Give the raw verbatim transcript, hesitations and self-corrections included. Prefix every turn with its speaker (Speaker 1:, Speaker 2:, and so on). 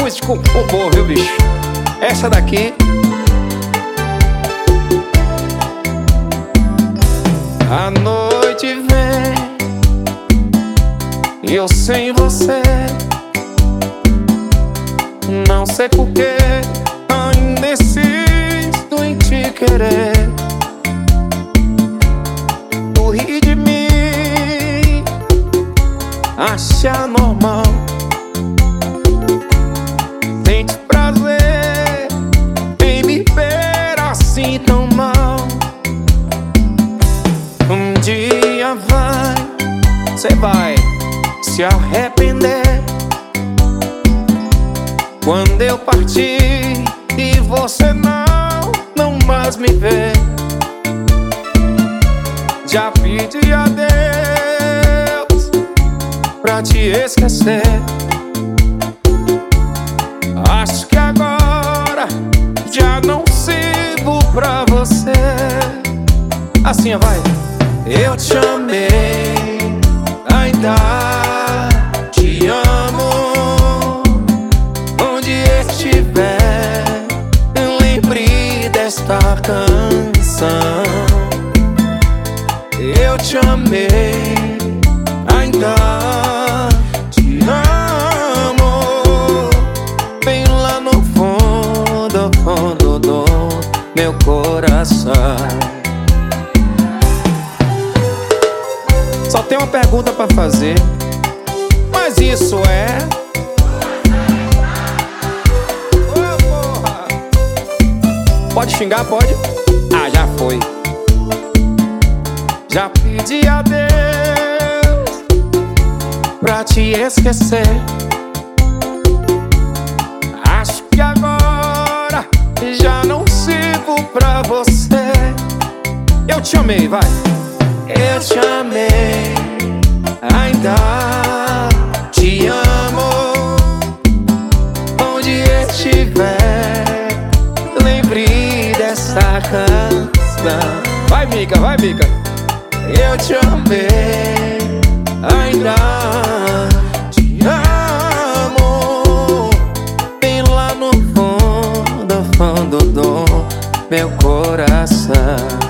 Speaker 1: acústico, um povo, viu, bicho? Essa daqui. A noite vem e eu sem você. Não sei porquê, ainda insisto em te querer. Tu ri de mim, acha normal. Sente prazer em me ver assim tão mal. Um dia vai, cê vai se arrepender. Quando eu partir e você não, não mais me vê. Já pedi a Deus pra te esquecer. Acho que agora já não sirvo pra você. Assim, ó, vai. Eu te amei, ainda te amo. Onde estiver, lembre desta canção. Eu te amei, ainda te amo. Bem lá no fundo, fundo do meu coração. Só tem uma pergunta pra fazer, mas isso é... Oh, porra. Pode xingar, pode? Ah, já foi. Já pedi a Deus pra te esquecer. Acho que agora já não sirvo pra você. Eu te amei, vai. Eu te amei, ainda te amo. Onde estiver, lembre dessa canção. Vai, Mica, vai, Mica. Eu te amei, ainda te amo. Bem lá no fundo, fundo do meu coração.